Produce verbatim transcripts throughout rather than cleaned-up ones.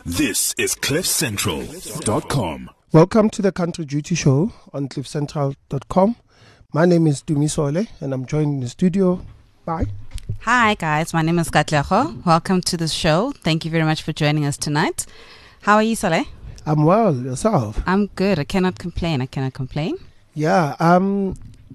This is cliff central dot com. Welcome to the Country Duty Show on cliff central dot com. My name is Dumisole and I'm joined in the studio by... Hi guys, my name is Katleho. Welcome to the show. Thank you very much for joining us tonight. How are you, Sole? I'm well, yourself? I'm good. I cannot complain. I cannot complain. Yeah, um,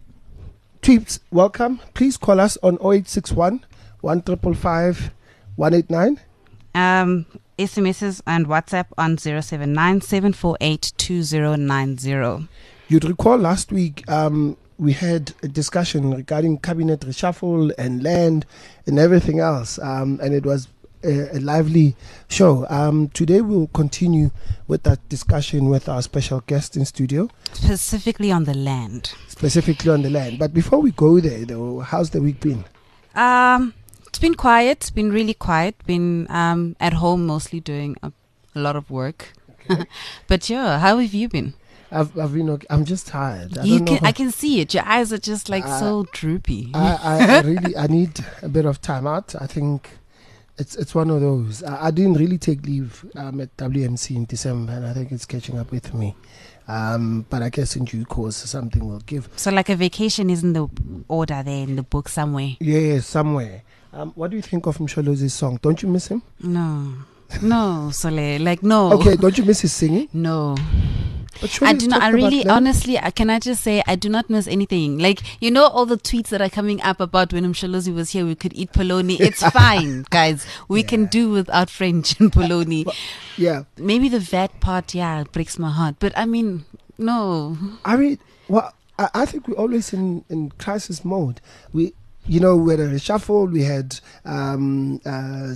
tweets, welcome. Please call us on oh eight six one, one five five five, one eight nine. Um, S M Ses and WhatsApp on zero seven nine, seven four eight, two zero nine zero. You'd recall last week um, we had a discussion regarding cabinet reshuffle and land and everything else, um, and it was a, a lively show. Um, today we'll continue with that discussion with our special guest in studio. Specifically on the land. Specifically on the land. But before we go there, though, how's the week been? Um... It's been quiet. It's been really quiet. Been um, at home mostly doing a, a lot of work. Okay. But yeah, how have you been? I've, I've been okay. I'm just tired. I you don't can, know I can see it. Your eyes are just like uh, so droopy. I, I, I really, I need a bit of time out. I think it's it's one of those. I, I didn't really take leave um, at W M C in December, and I think it's catching up with me. Um, but I guess in due course, something will give. So like a vacation is in the order there in the book somewhere. Yeah, somewhere. Um, what do you think of Msholozi's song? Don't you miss him? No. No, Sole. Like, no. Okay, don't you miss his singing? No. But I do not, I really, honestly, I, can I just say, I do not miss anything. Like, you know, all the tweets that are coming up about when Msholozi was here, we could eat polony. It's fine, guys. We yeah. can do without French and polony. But, yeah. Maybe the V A T part, yeah, breaks my heart. But I mean, no. I mean, well, I, I think we're always in, in crisis mode. We... You know, we had a reshuffle, we had um, uh,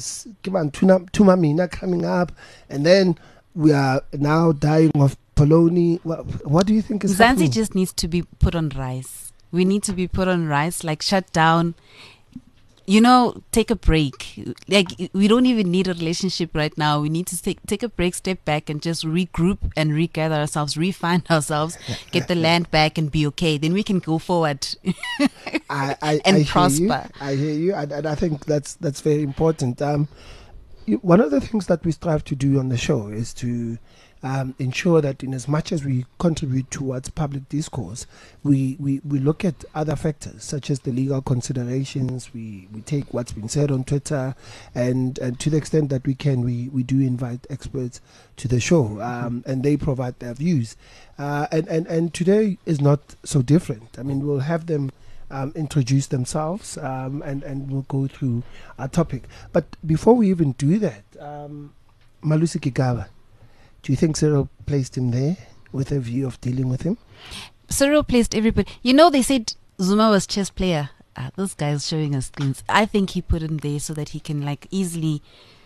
Tuma Mina coming up, and then we are now dying of polony. What, what do you think is Mzansi happening? Just needs to be put on rice. We need to be put on rice, like shut down. You know, take a break. Like, we don't even need a relationship right now. We need to take take a break, step back, and just regroup and regather ourselves, refine ourselves, get the land back, and be okay. Then we can go forward I, I, and I prosper. Hear you. I hear you, and, and I think that's that's very important. Um, you, one of the things that we strive to do on the show is to Um, ensure that in as much as we contribute towards public discourse, we, we, we look at other factors such as the legal considerations. We, we take what's been said on Twitter, and, and to the extent that we can, we, we do invite experts to the show, um, and they provide their views. Uh, and, and, and today is not so different. I mean, we'll have them um, introduce themselves, um, and, and we'll go through our topic. But before we even do that, um, Malusi Gigaba, do you think Cyril placed him there with a view of dealing with him? Cyril placed everybody. You know, they said Zuma was chess player. Ah, this guy's showing us things. I think he put him there so that he can like easily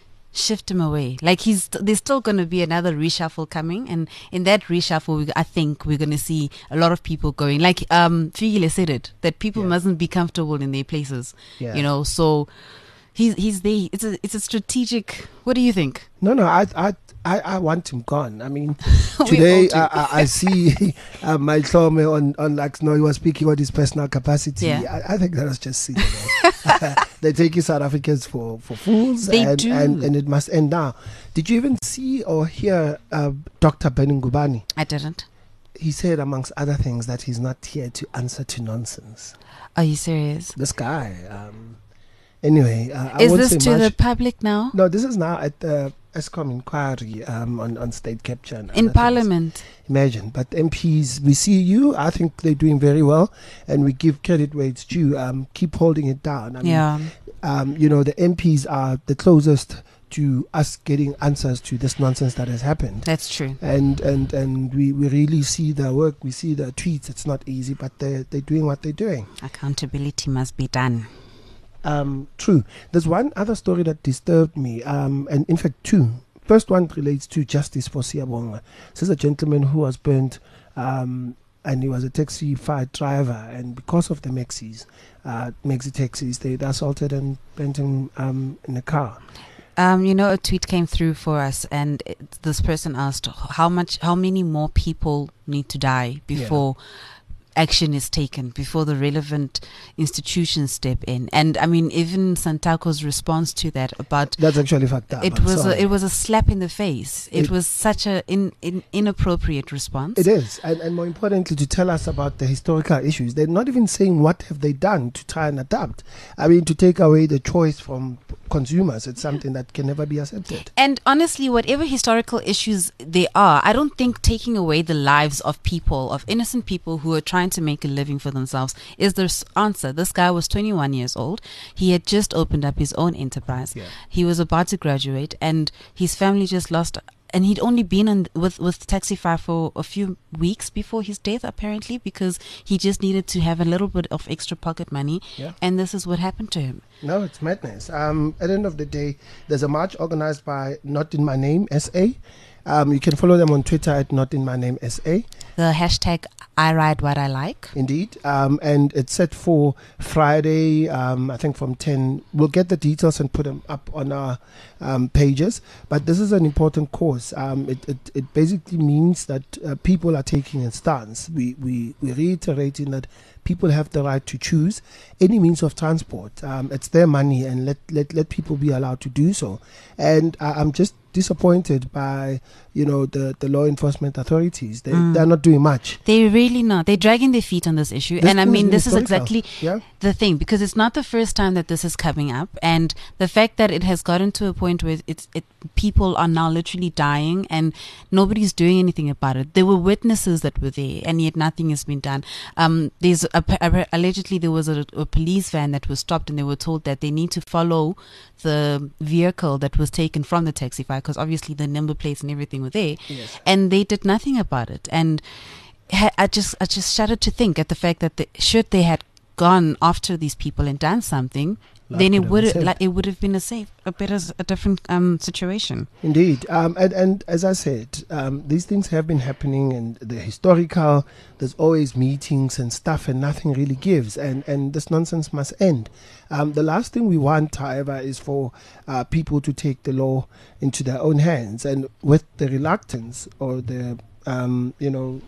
shift him away. Like he's, there's still going to be another reshuffle coming, and in that reshuffle, we, I think we're going to see a lot of people going. Like um, Figile said it, that people yeah. mustn't be comfortable in their places. Yeah. You know, so he's he's there. It's a it's a strategic. What do you think? No, no, I I. I, I want him gone. I mean, today I, I, I see uh, my Tlome on, on like, no, he was speaking about his personal capacity. Yeah. I, I think that was just silly. They take you South Africans for, for fools. They and, do. And, and it must end now. Did you even see or hear uh, Doctor Beningubani? I didn't. He said, amongst other things, that he's not here to answer to nonsense. Are you serious? This guy. Um, anyway. Uh, Is I this to much. the public now? No, this is now at the ESCOM inquiry um, on, on state capture. And in Parliament. Things. Imagine. But M Ps, we see you. I think they're doing very well. And we give credit where it's due. Um, keep holding it down. I yeah. mean, um, you know, the M Ps are the closest to us getting answers to this nonsense that has happened. That's true. And and, and we, we really see their work. We see their tweets. It's not easy, but they're, they're doing what they're doing. Accountability must be done. Um, true. There's one other story that disturbed me, um, and in fact two. First one relates to justice for Siyabonga. This is a gentleman who was burnt, um, and he was a taxi fire driver, and because of the Maxis, uh, Maxi taxis, they, they assaulted and burnt him um, in a car. Um, you know, a tweet came through for us, and it, this person asked how much, how many more people need to die before. Yeah. action is taken, before the relevant institutions step in. And I mean, even Santako's response to that about That's actually fucked up. it I'm was sorry. a, it was a slap in the face. It, It- was such a in, in, inappropriate response. It is, and, and more importantly, to tell us about the historical issues. They're not even saying what have they done to try and adapt. I mean, to take away the choice from consumers, it's something that can never be accepted. And honestly, whatever historical issues they are, I don't think taking away the lives of people, of innocent people who are trying to make a living for themselves, is the s- answer. This guy was twenty-one years old. He had just opened up his own enterprise. Yeah. He was about to graduate, and his family just lost. And he'd only been on with with Taxify for a few weeks before his death, apparently, because he just needed to have a little bit of extra pocket money. Yeah. And this is what happened to him. No, it's madness. Um, at the end of the day, there's a march organized by Not In My Name S A. Um, you can follow them on Twitter at Not In My Name S A. The hashtag I ride what I like. Indeed. Um, and it's set for Friday, um, I think from ten. We'll get the details and put them up on our um, pages. But this is an important cause. Um, it, it, it basically means that uh, people are taking a stance. We, we, we're reiterating that people have the right to choose any means of transport. Um, it's their money, and let, let, let people be allowed to do so. And uh, I'm just disappointed by, you know, the, the law enforcement authorities. They, Mm. They're not doing much. They really not. They're dragging their feet on this issue. This and I thing has mean, been this is historical. exactly Yeah. the thing, because it's not the first time that this is coming up. And the fact that it has gotten to a point where it's it people are now literally dying and nobody's doing anything about it. There were witnesses that were there, and yet nothing has been done. Um, there's a, a, allegedly there was a, a police van that was stopped, and they were told that they need to follow the vehicle that was taken from the Taxify, because obviously the number plates and everything were there. Yes. And they did nothing about it. And ha- I just I just shuddered to think at the fact that they, should they had gone after these people and done something, Life then could it have would been saved. like it would have been a safe, a better, s- a different um situation. Indeed. Um, and, and as I said, um, these things have been happening, and the historical, there's always meetings and stuff, and nothing really gives. And, and this nonsense must end. Um, the last thing we want, however, is for uh, people to take the law into their own hands. And with the reluctance or the, um, you know,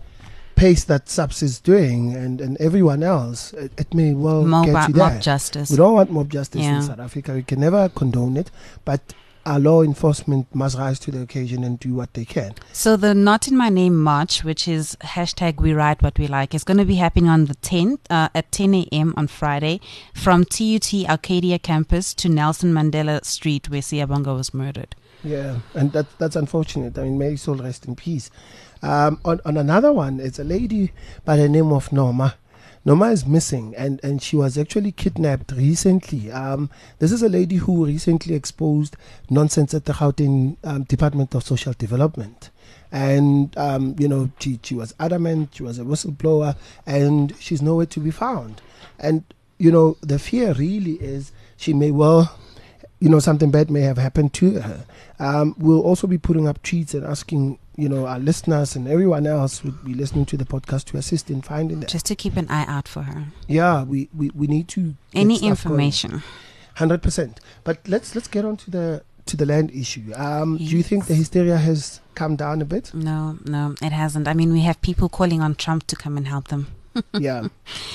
pace that S A P S is doing, and, and everyone else, it, it may well Mob, get you mob there. justice. We don't want mob justice Yeah. in South Africa. We can never condone it, but our law enforcement must rise to the occasion and do what they can. So the Not In My Name March, which is hashtag We Write What We Like, is going to be happening on the tenth uh, at ten a.m. on Friday from T U T Arcadia campus to Nelson Mandela Street, where Siyabonga was murdered. Yeah, and that that's unfortunate. I mean, may his soul rest in peace. Um, on, on another one, it's a lady by the name of Norma. Norma is missing, and, and she was actually kidnapped recently. Um, this is a lady who recently exposed nonsense at the Gauteng um, Department of Social Development. And, um, you know, she, she was adamant, she was a whistleblower, and she's nowhere to be found. And, you know, the fear really is she may well, you know, something bad may have happened to her. Um, we'll also be putting up tweets and asking, you know, our listeners and everyone else would be listening to the podcast to assist in finding them. Just to keep an eye out for her. Yeah, we, we, we need to get Any stuff going. information. Hundred percent. But let's let's get on to the to the land issue. Um, Do you Yes. think the hysteria has come down a bit? No, no, it hasn't. I mean, we have people calling on Trump to come and help them. Yeah.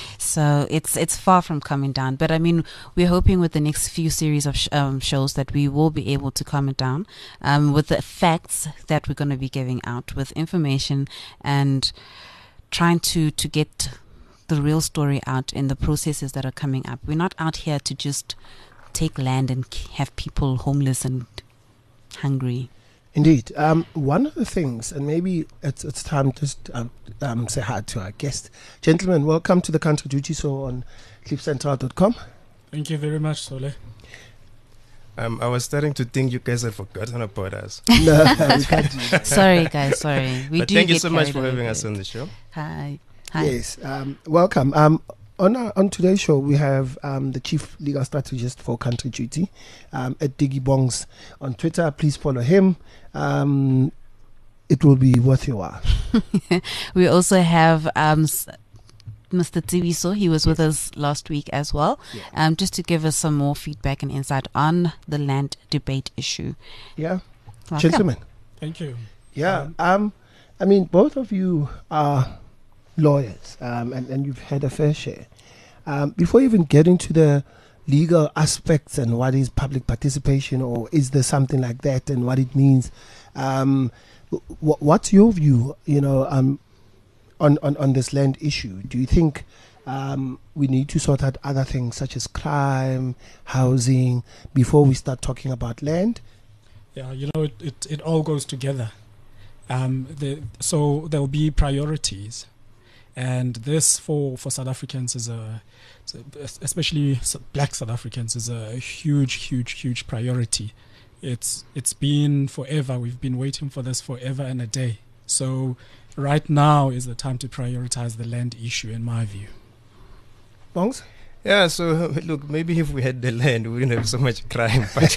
So it's it's far from coming down. But I mean, we're hoping with the next few series of sh- um, shows that we will be able to calm it down um, with the facts that we're going to be giving out, with information, and trying to, to get the real story out in the processes that are coming up. We're not out here to just take land and k- have people homeless and hungry. Indeed. Um, one of the things, and maybe it's it's time to just um, um, say hi to our guest. Gentlemen, welcome to the Country Duty Show on cliff central dot com. Thank you very much, Sole. Um, I was starting to think you guys had forgotten about us. No, we can't do that. Sorry, guys. Sorry. We but do thank you get so much carried for away having with us it. on the show. Hi. Hi. Yes, um, welcome. Um, on our, on today's show, we have um, the chief legal strategist for Country Duty, um, at Diggy Bongs on Twitter. Please follow him. Um, it will be worth your while. We also have um, s- Mister Tsibiso. He was with us last week as well, Yeah. um, just to give us some more feedback and insight on the land debate issue. Yeah, Welcome. gentlemen. Thank you. Yeah. Um, I mean, both of you are lawyers, um, and, and you've had a fair share. Um, before you even get into the legal aspects and what is public participation, or is there something like that, and what it means, um, w- what's your view, you know, um, on, on, on this land issue? Do you think um, we need to sort out other things such as crime, housing, before we start talking about land? Yeah, you know, it, it, it all goes together. Um, the, so there will be priorities. And this for, for South Africans is a, especially black South Africans, is a huge, huge, huge priority. It's It's been forever. We've been waiting for this forever and a day. So right now is the time to prioritize the land issue, in my view. Bongs? Yeah, so look, maybe if we had the land, we wouldn't have so much crime. But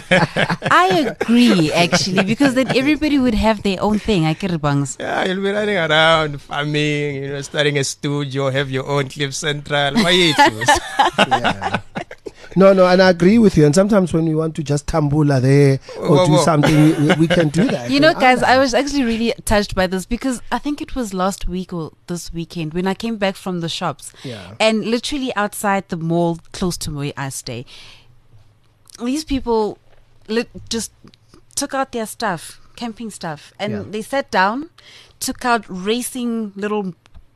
I agree, actually, because then everybody would have their own thing. I get it, Bangs. yeah, you'll be running around, farming, you know, starting a studio, have your own Cliff Central. Why you choose? Yeah. No, no, and I agree with you. And sometimes when we want to just tambula there or Whoa, do whoa. something, we, we can do that. You know, And guys, I- I was actually really touched by this because I think it was last week or this weekend when I came back from the shops. Yeah. And literally outside the mall close to where I stay, these people lit- just took out their stuff, camping stuff, and Yeah. they sat down, took out racing little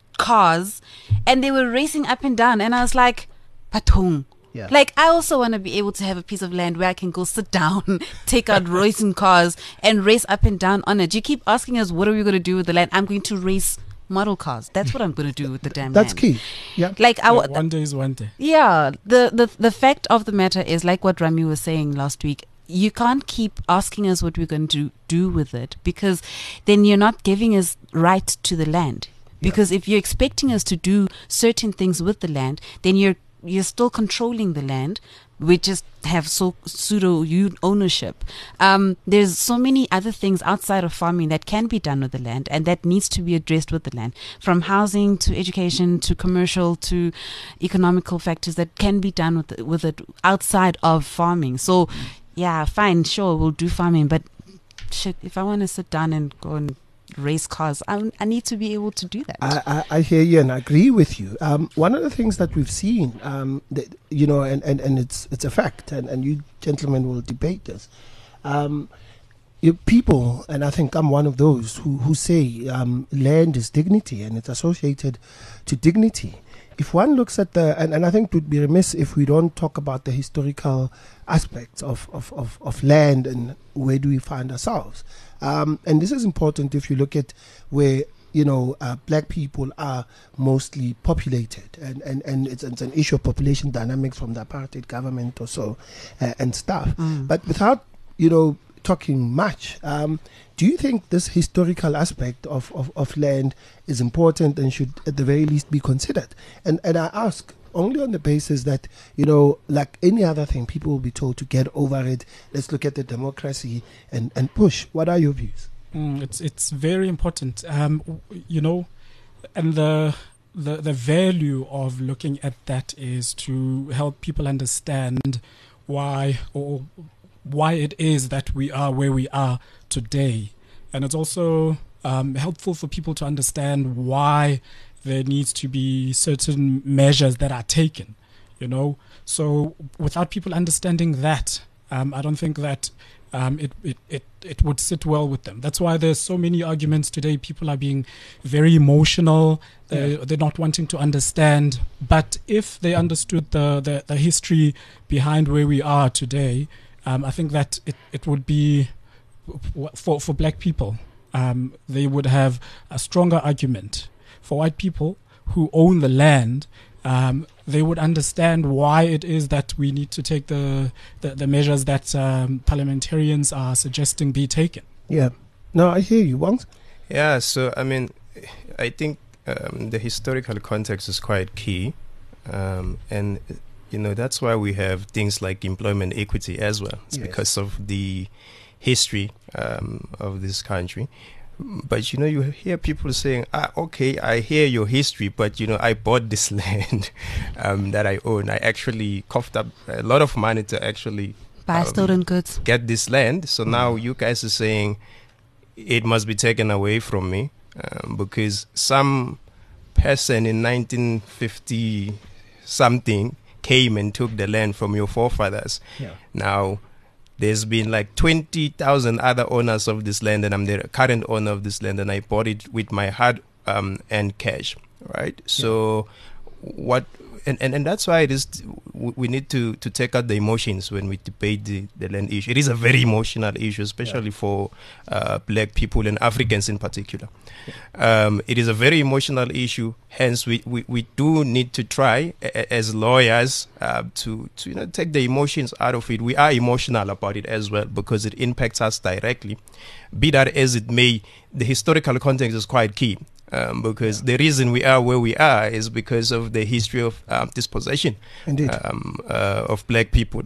cars, and they were racing up and down. And I was like, Patong. Yeah. Like, I also want to be able to have a piece of land where I can go sit down, take out racing cars, and race up and down on it. You keep asking us, what are we going to do with the land? I'm going to race model cars. That's what I'm going to do with the damn That's land. key. Yeah. Like, I Yeah, wa- one day is one day. yeah, the, the the fact of the matter is, like what Rami was saying last week, you can't keep asking us what we're going to do with it, because then you're not giving us right to the land. Because if you're expecting us to do certain things with the land, then you're you're still controlling the land. We just have so pseudo u- ownership. Um, there's so many other things outside of farming that can be done with the land, and that needs to be addressed with the land, from housing to education to commercial to economical factors that can be done with it, with it outside of farming. So, yeah, fine, sure, we'll do farming, but shit, if I want to sit down and go and race cars, I, I need to be able to do that. I, I, I hear you and I agree with you. Um, one of the things that we've seen, um, that, you know, and, and, and it's it's a fact, and, and you gentlemen will debate this. Um, you people, and I think I'm one of those who, who say um, land is dignity and it's associated to dignity. If one looks at the, and, and I think it would be remiss if we don't talk about the historical aspects of, of, of, of land and where do we find ourselves. Um, and this is important if you look at where, you know, uh, black people are mostly populated. And, and, and it's, it's an issue of population dynamics from the apartheid government or so uh, and stuff. Mm. But without, you know, talking much, um, do you think this historical aspect of, of, of land is important and should at the very least be considered? And, and I ask only on the basis that, you know, like any other thing, people will be told to get over it. Let's look at the democracy and, and push. What are your views? Mm, it's it's very important, um, w- you know, and the, the the value of looking at that is to help people understand why or why it is that we are where we are today, and it's also um, helpful for people to understand why there needs to be certain measures that are taken, you know. So without people understanding that, um, I don't think that um, it, it, it, it would sit well with them. That's why there's so many arguments today. People are being very emotional. They're, they're not wanting to understand. But if they understood the, the, the history behind where we are today, um, I think that it, it would be, for, for black people, um, they would have a stronger argument. For white people who own the land, um, they would understand why it is that we need to take the the, the measures that um, parliamentarians are suggesting be taken. Yeah. No, I hear you, Wangs. Yeah, so I mean, I think um, the historical context is quite key, um, and you know that's why we have things like employment equity as well. It's Yes. because of the history um, of this country. But you know, you hear people saying, "Ah, okay, I hear your history, but you know, I bought this land um, that I own. I actually coughed up a lot of money to actually Buy um, stolen goods. get this land. So now you guys are saying it must be taken away from me um, because some person in nineteen fifty something came and took the land from your forefathers. Yeah. Now, there's been like twenty thousand other owners of this land, and I'm the current owner of this land, and I bought it with my hard um, and cash, right? So, what, and, and, and that's why it is, we need to, to take out the emotions when we debate the, the land issue. It is a very emotional issue, especially yeah. for uh, black people and Africans in particular. Yeah. Um, it is a very emotional issue. Hence, we, we, we do need to try a, as lawyers uh, to, to you know take the emotions out of it. We are emotional about it as well because it impacts us directly. Be that as it may, the historical context is quite key. Um, because yeah. the reason we are where we are is because of the history of um, dispossession um, uh, of black people.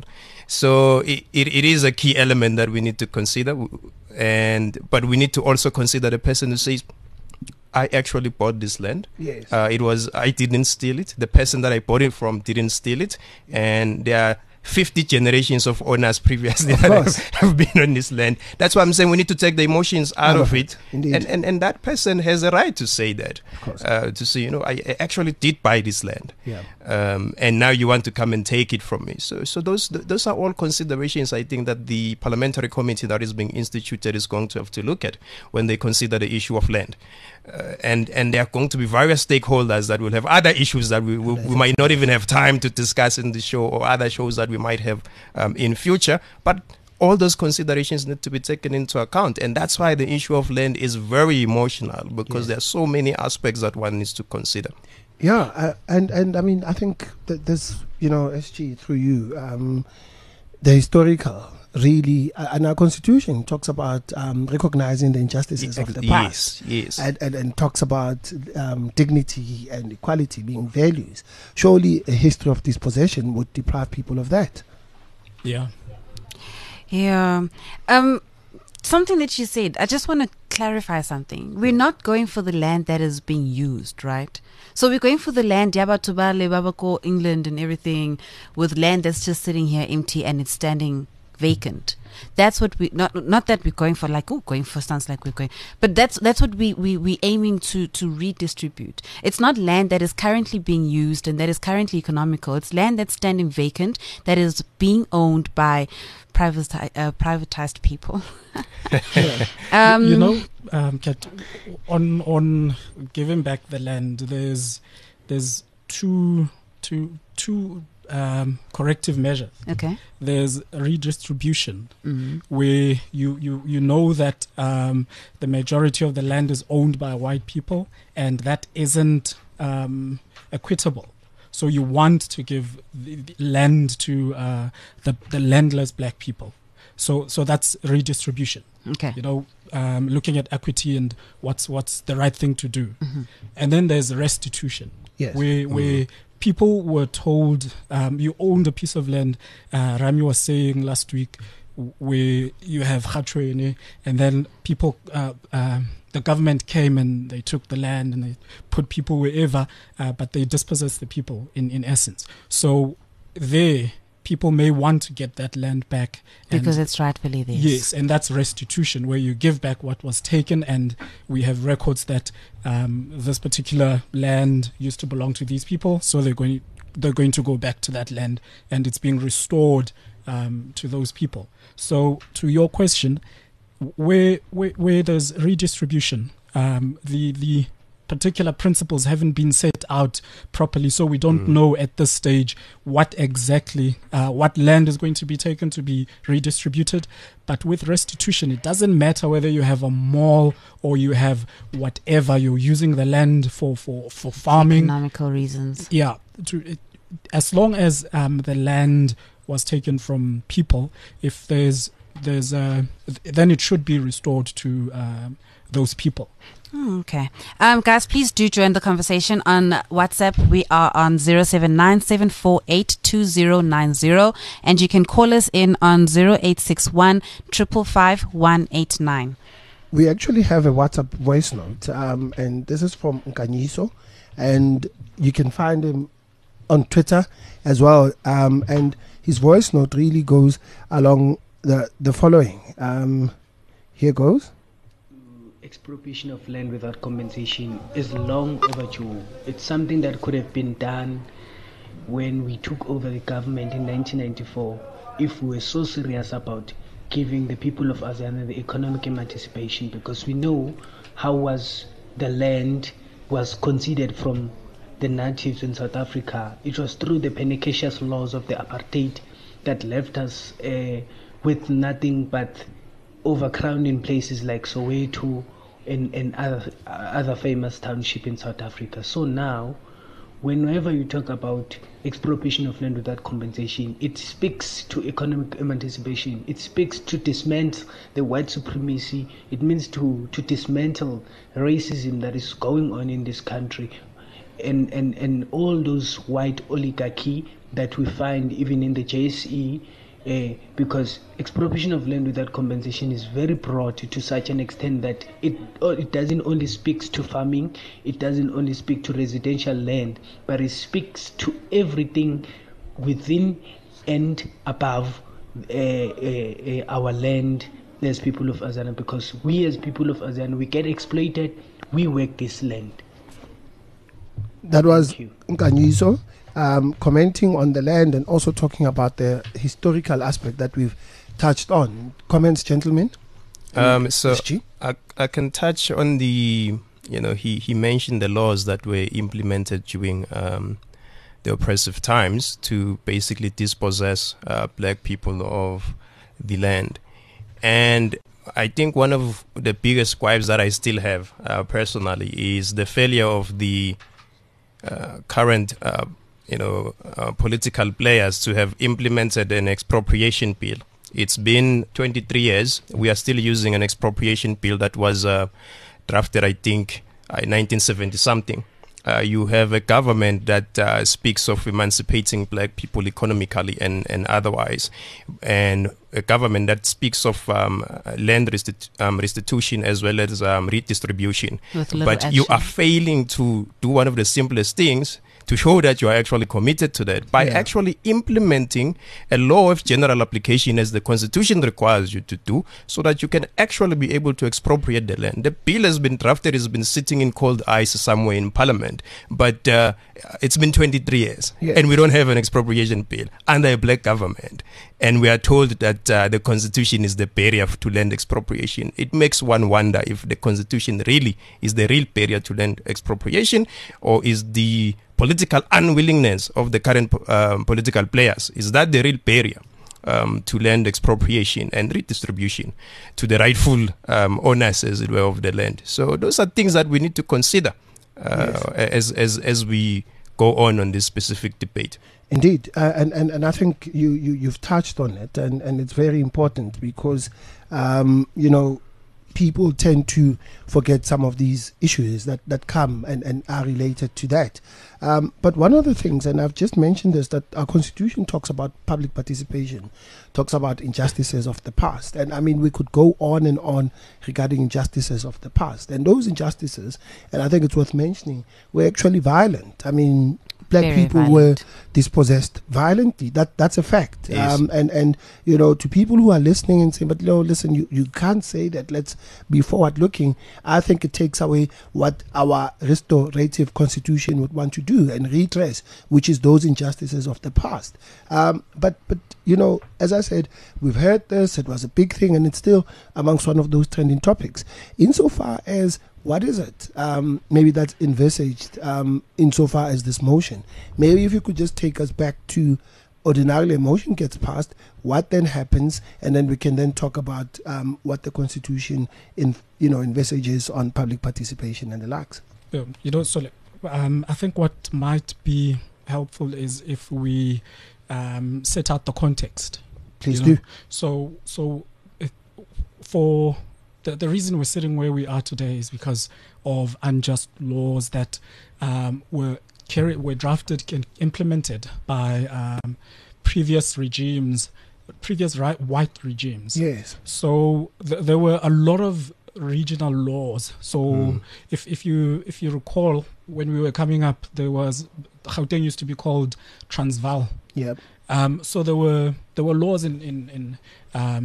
So it, it, it is a key element that we need to consider, and but we need to also consider the person who says, I actually bought this land. Yes. Uh, it was I didn't steal it. The person that I bought it from didn't steal it, and there are fifty generations of owners previously of that have, have been on this land. That's why I'm saying we need to take the emotions out of it. Indeed. And, and and that person has a right to say that. Of course. Uh, to say, you know, I, I actually did buy this land. Yeah. Um, and now you want to come and take it from me. So so those th- those are all considerations I think that the parliamentary committee that is being instituted is going to have to look at when they consider the issue of land. Uh, and and there are going to be various stakeholders that will have other issues that we, we, we might not even have time to discuss in the show, or other shows that we might have um, in future. But all those considerations need to be taken into account, and that's why the issue of land is very emotional, because yes. there are so many aspects that one needs to consider. Yeah, uh, and and I mean, I think that this, you know, S G, through you, um, the historical. Really, uh, and our constitution talks about um, recognizing the injustices of the past, yes, yes, and, and, and talks about um, dignity and equality being values. Surely, a history of dispossession would deprive people of that. Yeah, yeah. Um, something that you said, I just want to clarify something. We're not going for the land that is being used, right? So we're going for the land, Yaba Tubale, Babako, England, and everything, with land that's just sitting here empty and it's standing vacant. That's what we not not that we're going for, like, oh, going for sounds like we're going, but that's that's what we we we aiming to to redistribute. It's not land that is currently being used and that is currently economical. It's land that's standing vacant, that is being owned by privatized uh, privatized people. um, you know, um, Kat, on on giving back the land, there's there's two two two. Um, corrective measures. Okay. There's redistribution, mm-hmm. where you, you, you know that um, the majority of the land is owned by white people, and that isn't um, equitable. So you want to give the, the land to uh, the the landless black people. So so that's redistribution. Okay. You know, um, looking at equity and what's what's the right thing to do, mm-hmm. and then there's restitution. Yes. Where mm-hmm. where people were told, um, you owned a piece of land. Uh, Rami was saying last week, w- where you have Khatwene, and then people, uh, um, the government came and they took the land and they put people wherever, uh, but they dispossessed the people in, in essence. So there, people may want to get that land back. Because it's rightfully theirs. Yes, and that's restitution, where you give back what was taken, and we have records that um, this particular land used to belong to these people, so they're going they're going to go back to that land, and it's being restored um, to those people. So, to your question, where where, where there's redistribution, um, the the particular principles haven't been set out properly, so we don't mm. know at this stage what exactly uh, what land is going to be taken to be redistributed. But with restitution, it doesn't matter whether you have a mall or you have whatever, you're using the land for for, for farming, economical reasons. Yeah, to, it, as long as um, the land was taken from people, if there's there's a, then it should be restored to um, those people. Mm, okay. Um, guys, please do join the conversation on WhatsApp. We are on zero seven nine seven four eight two zero nine zero, and you can call us in on zero eight six one five five one eight nine. We actually have a WhatsApp voice note, um, and this is from Nkanyiso, and you can find him on Twitter as well. Um, and his voice note really goes along the the following. Um, here goes. expropriation of land without compensation is long overdue. It's something that could have been done when we took over the government in nineteen ninety-four, if we were so serious about giving the people of Azania the economic emancipation, because we know how was the land was conceded from the natives in South Africa. It was through the pernicious laws of the apartheid that left us uh, with nothing but overcrowding places like Soweto and, and other, other famous township in South Africa. So now, whenever you talk about expropriation of land without compensation, it speaks to economic emancipation. It speaks to dismantle the white supremacy. It means to, to dismantle racism that is going on in this country, and, and, and all those white oligarchy that we find even in the J S E, uh, because expropriation of land without compensation is very broad to such an extent that it it doesn't only speaks to farming, it doesn't only speak to residential land, but it speaks to everything within and above uh, uh, uh, our land as people of Azania, because we as people of Azania, we get exploited, we work this land. That was Nkanyiso um, commenting on the land and also talking about the historical aspect that we've touched on. Comments, gentlemen? Um, so I, I can touch on the, you know, he, he mentioned the laws that were implemented during um, the oppressive times to basically dispossess uh, black people of the land. And I think one of the biggest gripes that I still have uh, personally is the failure of the uh, current, uh, you know, uh, political players to have implemented an expropriation bill. It's been twenty-three years. We are still using an expropriation bill that was uh, drafted, I think, uh, in nineteen seventy something. Uh, you have a government that uh, speaks of emancipating black people economically and, and otherwise, and a government that speaks of um, land restitu- um, restitution as well as um, redistribution. But action. You are failing to do one of the simplest things to show that you are actually committed to that by Yeah. actually implementing a law of general application as the Constitution requires you to do, so that you can actually be able to expropriate the land. The bill has been drafted, it's been sitting in cold ice somewhere in Parliament, but uh, it's been twenty-three years, Yeah. and we don't have an expropriation bill under a black government. And we are told that uh, the Constitution is the barrier to land expropriation. It makes one wonder if the Constitution really is the real barrier to land expropriation, or is the political unwillingness of the current um, political players, is that the real barrier um, to land expropriation and redistribution to the rightful um, owners, as it were, of the land? So those are things that we need to consider uh, Yes. as, as, as we go on on this specific debate. Indeed, uh, and, and and I think you, you you've touched on it, and, and it's very important because um, you know, people tend to forget some of these issues that, that come and, and are related to that. Um, but one of the things, and I've just mentioned this, that our Constitution talks about public participation, talks about injustices of the past. And I mean, we could go on and on regarding injustices of the past. And those injustices, and I think it's worth mentioning, were actually violent. I mean, black Very people violent. were dispossessed violently. That that's a fact. Yes. Um, and and you know, to people who are listening and saying, "But no, listen, you, you can't say that. Let's be forward looking." I think it takes away what our restorative constitution would want to do and redress, which is those injustices of the past. Um, but but you know, as I said, we've heard this. It was a big thing, and it's still amongst one of those trending topics. Insofar as what is it? Um, maybe that's envisaged um, insofar as this motion. Maybe if you could just take us back to ordinarily a motion gets passed, what then happens, and then we can then talk about um, what the Constitution in you know envisages on public participation and the likes. Yeah, you know, so um, I think what might be helpful is if we um, set out the context. Please you know? do. So, so if, for the the reason we're sitting where we are today is because of unjust laws that um, were carried, were drafted and implemented by um, previous regimes, previous right, white regimes. Yes. So th- there were a lot of regional laws. So Mm. if if you if you recall, when we were coming up, there was Gauteng used to be called Transvaal. Yep. Um, so there were there were laws in in, in um,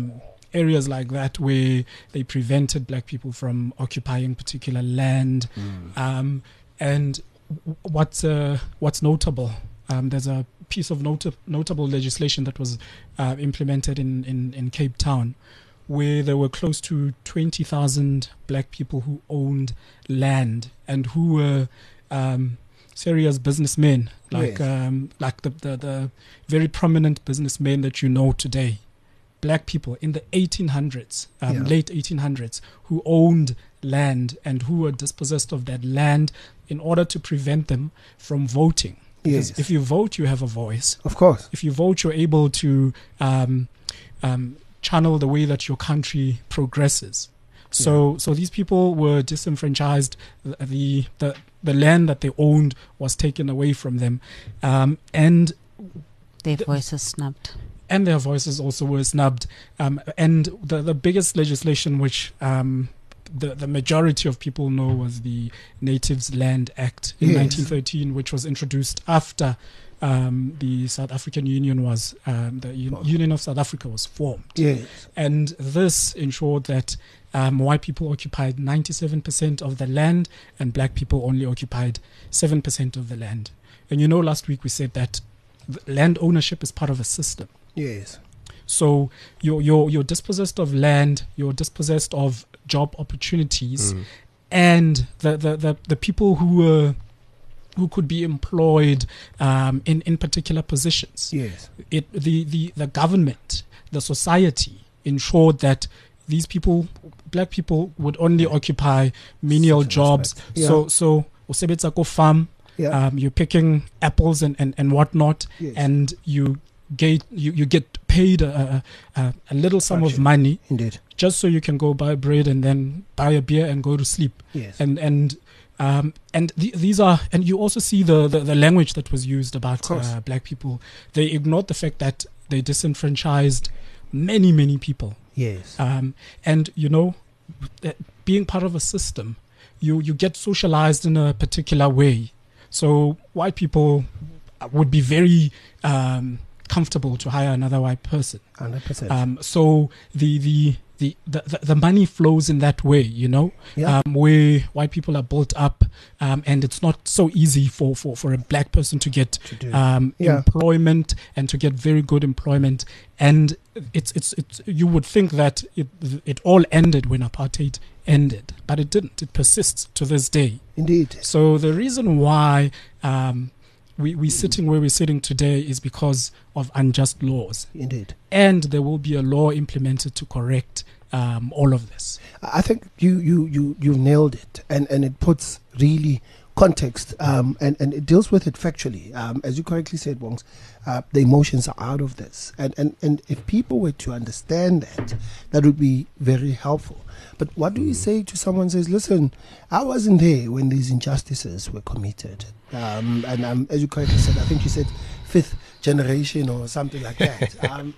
areas like that where they prevented black people from occupying particular land. Mm. Um, and w- what's uh, what's notable, um, there's a piece of nota- notable legislation that was uh, implemented in, in, in Cape Town, where there were close to twenty thousand black people who owned land and who were um, serious businessmen, like Yes. um, like the, the, the very prominent businessmen that you know today. Black people in the eighteen hundreds, um, Yeah. late eighteen hundreds, who owned land and who were dispossessed of that land in order to prevent them from voting. Because Yes. if you vote, you have a voice. Of course. If you vote, you're able to um, um, channel the way that your country progresses. So, so these people were disenfranchised. The, the the the land that they owned was taken away from them, um, and Their The- voices snubbed. and their voices also were snubbed. Um, and the the biggest legislation, which um, the the majority of people know, was the Natives Land Act in Yes. nineteen thirteen, which was introduced after um, the South African Union was um, the Un- Union of South Africa was formed. Yes. And this ensured that um, white people occupied ninety-seven percent of the land and black people only occupied seven percent of the land. And you know, last week we said that th- land ownership is part of a system. Yes. So you're, you're, you're dispossessed of land, you're dispossessed of job opportunities, Mm. and the, the, the, the people who were who could be employed um, in, in particular positions. Yes. It the, the, the government, the society ensured that these people, black people, would only occupy menial Certain jobs. aspects. Yeah. So so usebetsa ko farm, Yeah. um, you're picking apples and, and, and whatnot, Yes. and you get you, you get paid a, a, a, a little sum of Fraction. money Indeed. just so you can go buy bread and then buy a beer and go to sleep. Yes. And and um, and the, these are, and you also see the, the, the language that was used about course. uh, black people. They ignored the fact that they disenfranchised many many people. Yes. Um, and you know, uh, being part of a system, you you get socialized in a particular way. So white people would be very um, comfortable to hire another white person. one hundred percent. Um, so the the, the the the money flows in that way, you know, Yeah. um, where white people are built up, um, and it's not so easy for, for, for a black person to get To do. um, Yeah. employment and to get very good employment. And it's it's it's you would think that it it all ended when apartheid ended, but it didn't. It persists to this day. Indeed. So the reason why um, we we're sitting where we're sitting today is because of unjust laws, Indeed. and there will be a law implemented to correct um, all of this. I think you you you you nailed it, and and it puts really context, um, and and it deals with it factually, um, as you correctly said, Wongs. Uh, the emotions are out of this, and and and if people were to understand that, that would be very helpful. But what do you say to someone who says, "Listen, I wasn't there when these injustices were committed," um, and um, as you correctly said, I think you said fifth generation or something like that. um,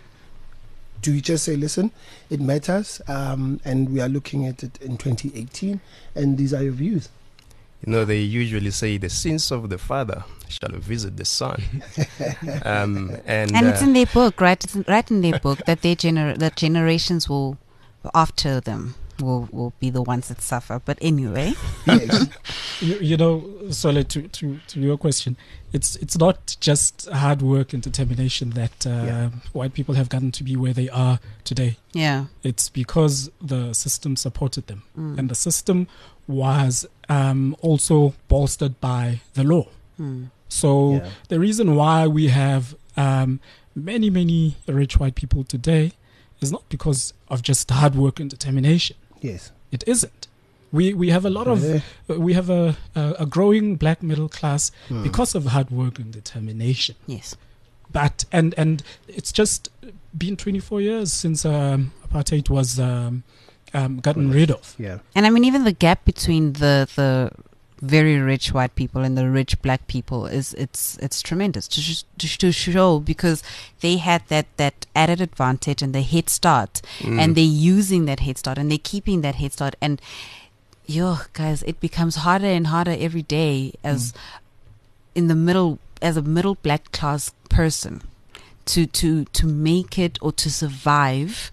Do you just say, listen, it matters, um, and we are looking at it in twenty eighteen, and these are your views? You know, they usually say the sins of the father shall visit the son. um, and And uh, it's in their book, right? It's in, right in their book that they gener- that generations will after them will will be the ones that suffer. But anyway, Yes. You, you know, Sole, to, to, to your question, it's it's not just hard work and determination that uh, Yeah. white people have gotten to be where they are today. yeah. It's because the system supported them, Mm. and the system was um, also bolstered by the law. Mm. So Yeah. the reason why we have um, many, many rich white people today is not because of just hard work and determination. Yes. It isn't. We we have a lot of Eh, uh, we have a, a a growing black middle class hmm. because of hard work and determination. Yes. But and and it's just been twenty-four years since um, apartheid was um, um, gotten rid of. Yeah. And I mean, even the gap between the the very rich white people and the rich black people is it's it's tremendous to sh- to, sh- to show, because they had that that added advantage and the head start, mm, and they're using that head start and they're keeping that head start. And yo, guys, it becomes harder and harder every day as in the middle as a middle black class person to to to make it or to survive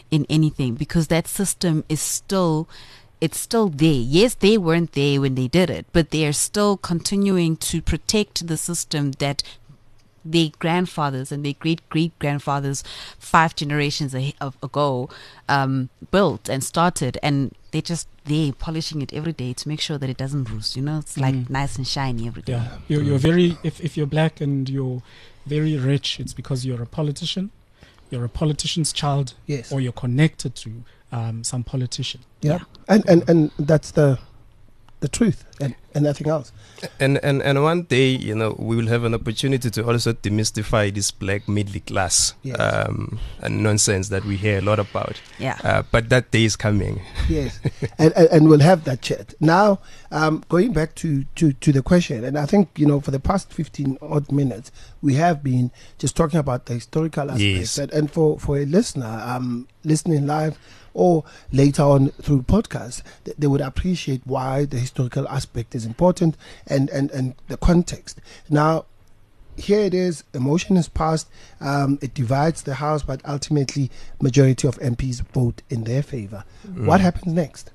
in anything, because that system is still, it's still there. Yes, they weren't there when they did it, but they are still continuing to protect the system that their grandfathers and their great great grandfathers five generations a- of ago um, built and started, and they're just there polishing it every day to make sure that it doesn't roost. You know, it's like Mm. nice and shiny every day. Yeah, you're, you're very. If if you're black and you're very rich, it's because you're a politician. You're a politician's child, Yes. or you're connected to um, some politician. Yeah. Yeah. And, and and that's the the truth and, and nothing else. And, and and one day, you know, we will have an opportunity to also demystify this black middle class Yes. um, and nonsense that we hear a lot about. Yeah. Uh, but that day is coming. Yes. and, and and we'll have that chat. Now, um, going back to, to, to the question, and I think, you know, for the past fifteen odd minutes, we have been just talking about the historical aspects. Yes. And, and for, for a listener um, listening live or later on through podcast, th- they would appreciate why the historical aspect is important and, and, and the context. Now, here it is, a motion is passed, um, it divides the House, but ultimately majority of M Ps vote in their favor. What happens next?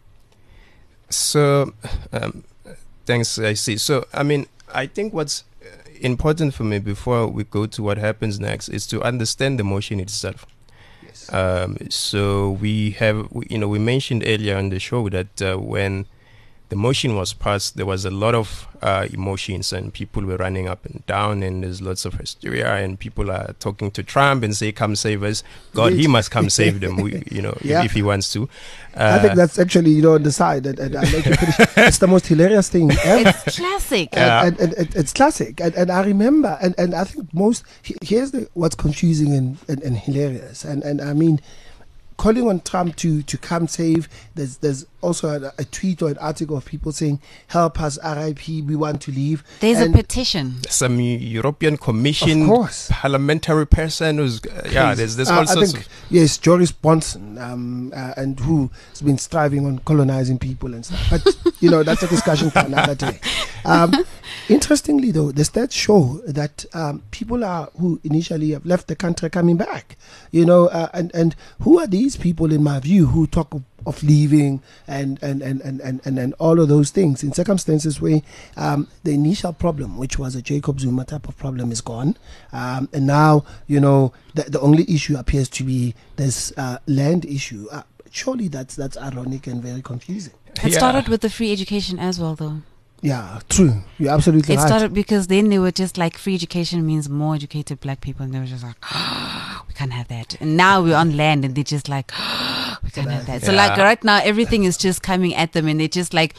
So, um, thanks, I see. So, I mean, I think what's uh, important for me before we go to what happens next is to understand the motion itself. Yes. Um, so we have, we, you know, we mentioned earlier on the show that uh, when the motion was passed, there was a lot of uh, emotions and people were running up and down, and there's lots of hysteria, and people are talking to Trump and say, "Come save us!" God, he must come save them. We, you know, Yeah. if, if he wants to. Uh, I think that's actually, you know, on the side, and, and I like to finish. It's the most hilarious thing ever. It's classic. Yeah. And, and, and it's classic, and, and I remember, and, and I think most he- here's the, what's confusing and, and, and hilarious, and, and I mean, calling on Trump to, to come save. There's there's also a, a tweet or an article of people saying, "Help us, R I P, we want to leave." There's And a petition. some European Commission Of course. parliamentary person who's uh, yeah. There's there's Uh, all I sorts think, of yes, Joris Bonson, um, uh, and who has been striving on colonizing people and stuff. But you know, that's a discussion for another day. Um, interestingly, though, the stats show that um, people are who initially have left the country coming back. You know, uh, and and who are these people, in my view, who talk of, of leaving and and, and, and, and and and all of those things in circumstances where um, the initial problem, which was a Jacob Zuma type of problem, is gone, um, and now you know the, the only issue appears to be this uh, land issue. Uh, surely that's that's ironic and very confusing. It yeah. started with the free education as well, though. Yeah, true. You're absolutely It right. started because then they were just like, free education means more educated black people, and they were just like, we can't have that. And now we're on land, and they're just like, we can't have that. So like Yeah. right now, everything is just coming at them, and they're just like,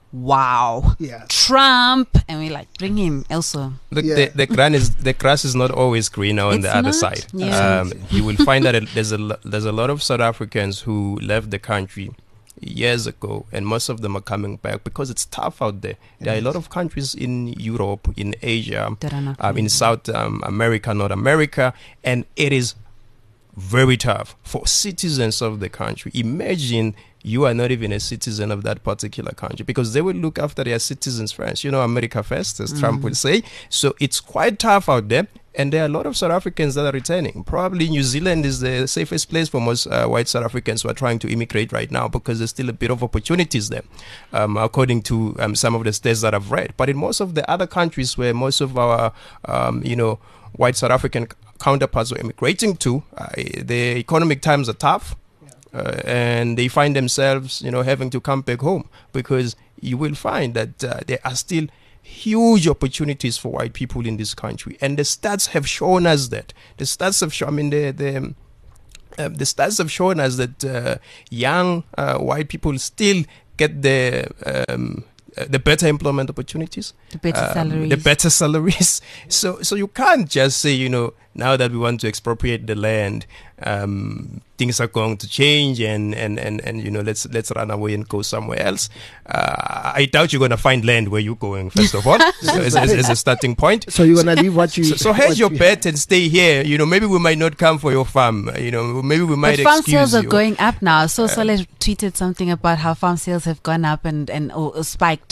wow, Yeah. Trump, and we're like, bring him also. Look, Yeah. the, the, grass is, the grass is not always greener on It's the other not? side. Yeah. Um, you will find that it- there's a lo- there's a lot of South Africans who left the country years ago, and most of them are coming back because it's tough out there. There are a lot of countries in Europe, in Asia, That are not um, in South um, America, North America, and it is very tough for citizens of the country. Imagine you are not even a citizen of that particular country, because they will look after their citizens first. You know, America first, as Trump will say. So it's quite tough out there. And there are a lot of South Africans that are returning. Probably New Zealand is the safest place for most uh, white South Africans who are trying to immigrate right now, because there's still a bit of opportunities there, um, according to um, some of the states that I've read. But in most of the other countries where most of our, um, you know, white South African counterparts are immigrating to, uh, the economic times are tough. Uh, and they find themselves, you know, having to come back home, because you will find that uh, there are still huge opportunities for white people in this country, and the stats have shown us that. The stats have shown. I mean, the the um, the stats have shown us that uh, young uh, white people still get the um, uh, the better employment opportunities, The better um, salaries. the better salaries. So, so you can't just say, you know, now that we want to expropriate the land, um, things are going to change, and, and, and, and you know, let's let's run away and go somewhere else. Uh, I doubt you're going to find land where you're going, first of all, so as, as, as a starting point. So you're gonna leave what you. So, so what hedge your you bet and stay here. You know, maybe we might not come for your farm. You know, maybe we might But farm excuse sales are you. going up now. So Soleh tweeted something about how farm sales have gone up and and or, or spiked.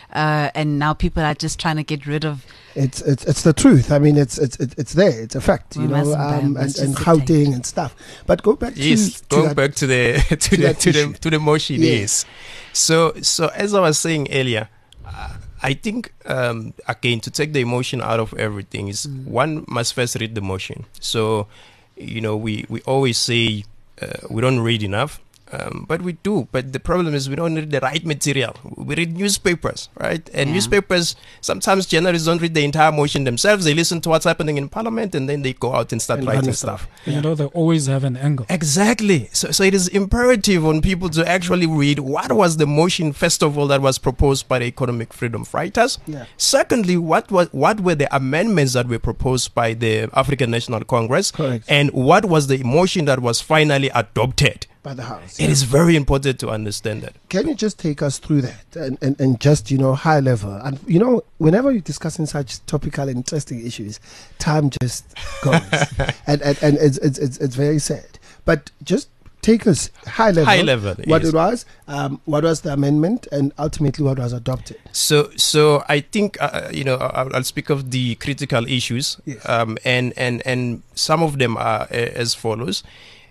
uh, and now people are just trying to get rid of. It's it's it's the truth. I mean, it's it's it's it's there. It's a fact, you We know, mustn't ban, um, let's and and just Gauteng and stuff. But go back to, Yes, to going that- back to the to, to the that to the issue. to the motion. Yes. Yes. So so as I was saying earlier, uh, I think um, again to take the emotion out of everything is Mm. one must first read the motion. So you know we we always say uh, we don't read enough. Um, but we do. But the problem is we don't read the right material. We read newspapers, right? And Yeah. newspapers, sometimes journalists don't read the entire motion themselves. They listen to what's happening in Parliament and then they go out and start And writing run stuff. You know, they always have an angle. Exactly. So, so it is imperative on people to actually read what was the motion, first of all, that was proposed by the economic freedom fighters. Yeah. Secondly, what was what were the amendments that were proposed by the African National Congress? Correct. And what was the motion that was finally adopted? By the House. It is very important to understand that. Can you just take us through that and, and, and just, you know, high level? And, you know, whenever you're discussing such topical and interesting issues, time just goes. and and, and it's, it's, it's, it's very sad. But just take us high level. High level, What yes. it was, um, what was the amendment, and ultimately what was adopted. So, so I think uh, you know I'll, I'll speak of the critical issues, Yes. um, and and and some of them are uh, as follows.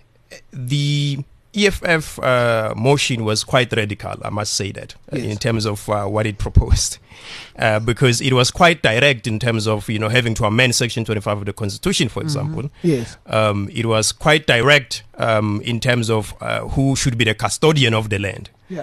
The E F F uh, motion was quite radical, I must say that, uh, Yes. in terms of uh, what it proposed, uh, because it was quite direct in terms of you know having to amend Section twenty-five of the Constitution, for example. Yes. Um, it was quite direct um, in terms of uh, who should be the custodian of the land. Yeah.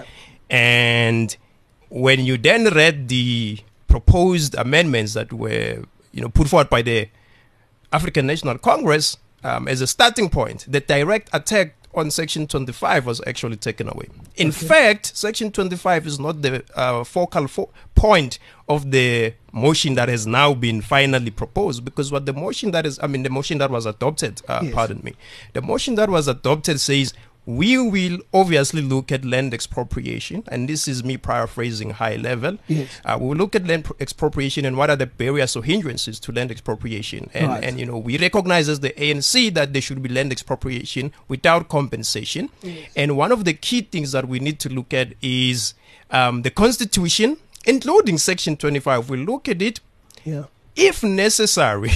And when you then read the proposed amendments that were, you know, put forward by the African National Congress um, as a starting point, the direct attack on Section twenty-five was actually taken away. In fact, Section twenty-five is not the uh, focal fo- point of the motion that has now been finally proposed, because what the motion that is, I mean, the motion that was adopted, uh, Yes. pardon me, the motion that was adopted says we will obviously look at land expropriation, and this is me paraphrasing high level. Yes. Uh, we will look at land pro- expropriation and what are the barriers or hindrances to land expropriation. And, Right. and you know, we recognize as the A N C that there should be land expropriation without compensation. And one of the key things that we need to look at is um, the Constitution, including Section twenty-five. We look at it, Yeah. if necessary,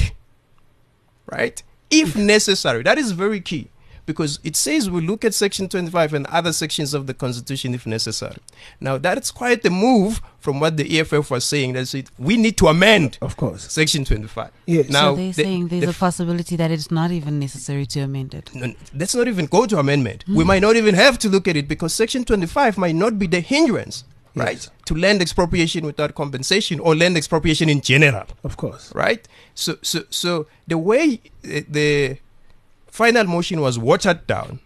right? If necessary, that is very key, because it says we look at Section twenty-five and other sections of the Constitution if necessary. Now, that's quite a move from what the E F F was saying. That's it. We need to amend Of course. Section twenty-five. Yes. Now, so they're the- saying there's the a possibility that it's not even necessary to amend it. No, let's not even go to amendment. Hmm. We might not even have to look at it, because Section twenty-five might not be the hindrance, Yes. right, to land expropriation without compensation or land expropriation in general, Of course. right? So, so, so the way uh, the final motion was watered down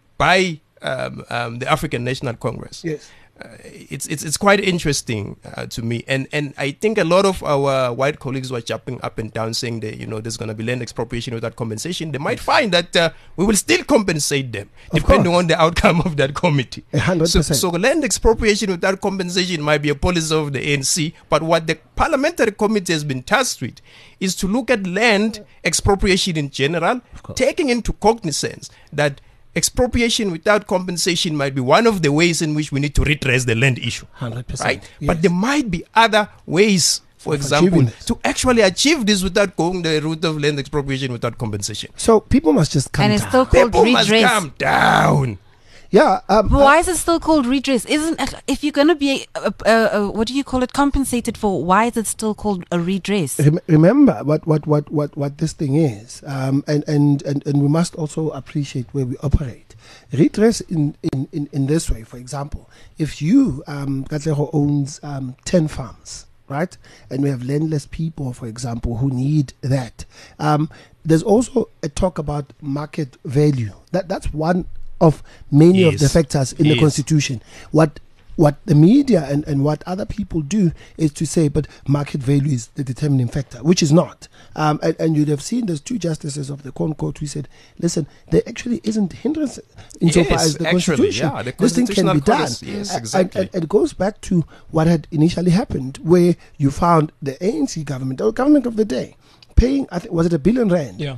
by um, um, the African National Congress. Yes. Uh, it's it's it's quite interesting uh, to me, and and I think a lot of our white colleagues were jumping up and down saying that you know there's going to be land expropriation without compensation. They might find that uh, we will still compensate them Of depending course. on the outcome of that committee. A hundred So, percent. so land expropriation without compensation might be a policy of the A N C, but what the parliamentary committee has been tasked with is to look at land expropriation in general, course. taking into cognizance that expropriation without compensation might be one of the ways in which we need to redress the land issue. one hundred percent. Right? Yes. But there might be other ways, for Of example, achieving this. to actually achieve this without going the route of land expropriation without compensation. So people must just come And it's down. still called People must redress. calm down. Yeah. Um, But why is it still called redress? Isn't if you're going to be uh, uh, uh, what do you call it, compensated for? Why is it still called a redress? Rem- remember what, what, what, what, what this thing is, um, and, and, and, and we must also appreciate where we operate. Redress in, in, in, in this way, for example, if you, um, Katlego owns um, ten farms, right, and we have landless people, for example, who need that, um, there's also a talk about market value. That That's one of many of the Yes. factors in the Yes. Constitution. What what the media and, and what other people do is to say, but market value is the determining factor, which is not. Um, and, and you'd have seen there's two justices of the Crown Court who said, listen, there actually isn't hindrance insofar Yes, as the actually, Constitution. yeah, the this thing can be Constitutional done. Court is- yes, A- and- exactly. And, and it goes back to what had initially happened, where you found the A N C government, or government of the day, paying, I think, was it a billion rand? Yeah.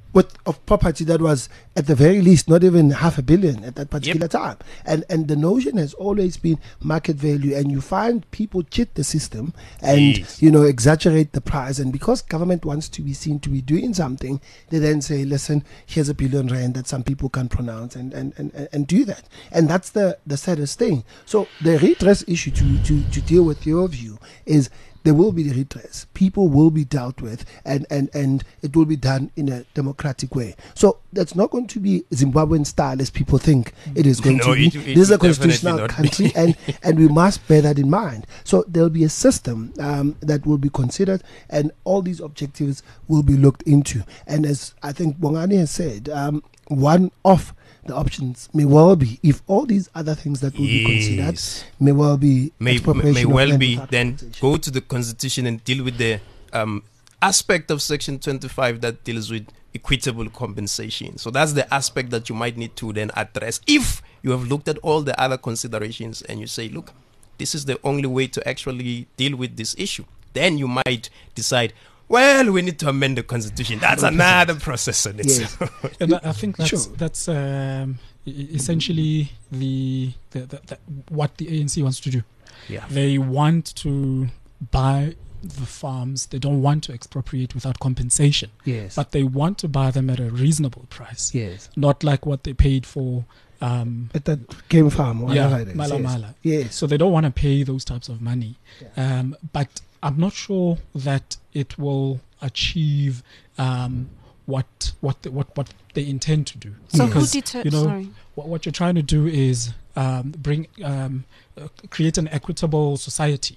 with of property that was at the very least not even half a billion at that particular Yep. time. And and the notion has always been market value, and you find people cheat the system and Yes. you know exaggerate the price. And because government wants to be seen to be doing something, they then say, listen, here's a billion rand that some people can pronounce and and, and, and, and do that. And that's the, the saddest thing. So the redress issue, to, to, to deal with your view, is there will be redress. People will be dealt with, and, and, and it will be done in a democratic way. So that's not going to be Zimbabwean style as people think it is going No, to be. it- it This is a will definitely constitutional not be. country, and, and we must bear that in mind. So there'll be a system um, that will be considered, and all these objectives will be looked into. And as I think Bongani has said, um, one of the options may well be, if all these other things that will be considered, Yes. may well be may, expropriation may of well land be without then compensation. go to the constitution and deal with the um, aspect of section twenty-five that deals with equitable compensation. So that's the aspect that you might need to then address if you have looked at all the other considerations and you say, look, this is the only way to actually deal with this issue. Then you might decide, well, we need to amend the constitution. That's another process on Yes. itself. And I I think that's Sure. that's um, e- e- essentially the, the, the, the what the A N C wants to do. Yeah. They want to buy the farms. They don't want to expropriate without compensation, Yes. but they want to buy them at a reasonable price, yes. not like what they paid for. Um, At that game farm, whatever yeah, it is. mala yes. mala. Yes. So they don't want to pay those types of money. Um, but I'm not sure that it will achieve um, what what the, what what they intend to do. So Yes. who Because, deter- you know, sorry. what, what you're trying to do is um, bring um, uh, create an equitable society,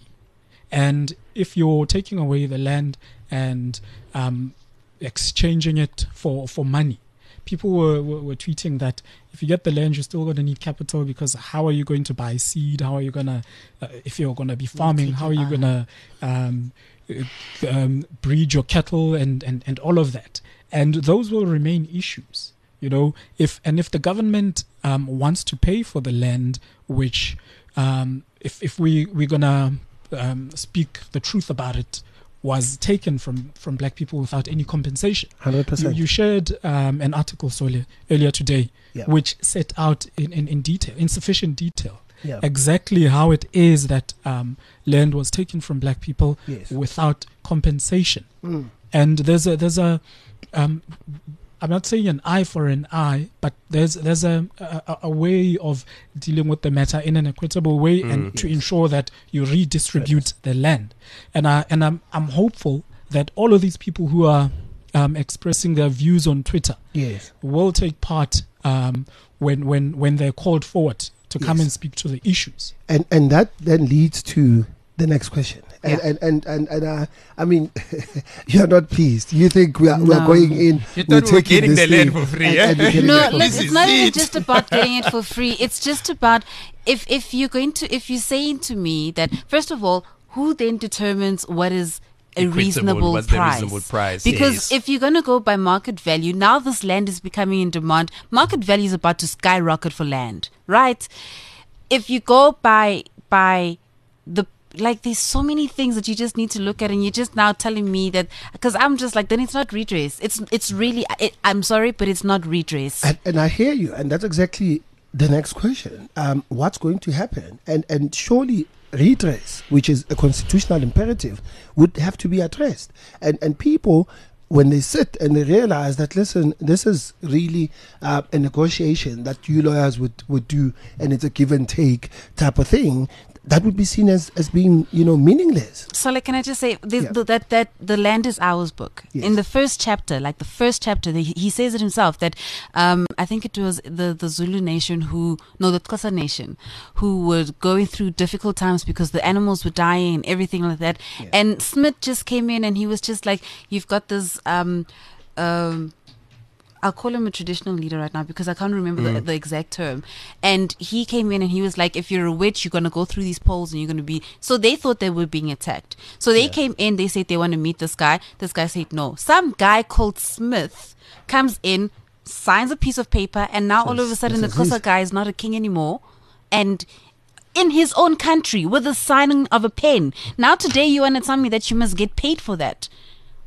and if you're taking away the land and um, exchanging it for for money. People were, were, were tweeting that if you get the land, you're still going to need capital, because how are you going to buy seed? How are you going to, uh, if you're going to be farming, how are you going to um, uh, um, breed your cattle and, and, and all of that? And those will remain issues, you know, if and if the government um, wants to pay for the land, which um, if, if we, we're going to um, speak the truth about it, was taken from, from black people without any compensation. one hundred You, percent. you shared um, an article, Sole, earlier today, Yeah. which set out in, in, in detail, in sufficient detail, Yeah. exactly how it is that um, land was taken from black people Yes. without compensation. Mm. And there's a there's a um, I'm not saying an eye for an eye, but there's there's a, a a way of dealing with the matter in an equitable way, and to Yes. ensure that you redistribute the land. And I and I'm I'm hopeful that all of these people who are um, expressing their views on Twitter Yes. will take part um, when when when they're called forward to come Yes. and speak to the issues. And and that then leads to the next question. And Yeah. and and and, and uh, I mean, you're not pleased. You think we are we are No. going in? You we're thought we were taking getting this the land thing for free, and- eh? and we're getting No, it for look, This free. it's is not even it. just about getting it for free. It's just about if if you're going to if you're saying to me that first of all, who then determines what is a Equitable, reasonable what's the price? reasonable price, Because yes. if you're going to go by market value, now this land is becoming in demand. Market value is about to skyrocket for land, right? If you go by by the like there's so many things that you just need to look at, and you're just now telling me that because I'm just like then it's not redress. It's it's really it, I'm sorry, but it's not redress. And, and I hear you, and that's exactly the next question. Um, what's going to happen? And and surely redress, which is a constitutional imperative, would have to be addressed. And and people, when they sit and they realize that, listen, this is really uh, a negotiation that you lawyers would, would do, and it's a give and take type of thing, that would be seen as, as being, you know, meaningless. So, like, can I just say this, Yeah. the, that that the land is ours book Yes. in the first chapter, like the first chapter, the, he says it himself that um, I think it was the the Zulu nation who no the Xhosa nation who were going through difficult times because the animals were dying and everything like that. Yeah. And Smith just came in and he was just like, you've got this. Um, um, I'll call him a traditional leader right now because I can't remember the, the exact term. And he came in and he was like, if you're a witch, you're going to go through these poles and you're going to be... So they thought they were being attacked. So they Yeah. came in, they said they want to meet this guy. This guy said no. Some guy called Smith comes in, signs a piece of paper, and now all of a Says- sudden the this is Xhosa his. guy is not a king anymore. And... in his own country with the signing of a pen. Now today you want to tell me that you must get paid for that.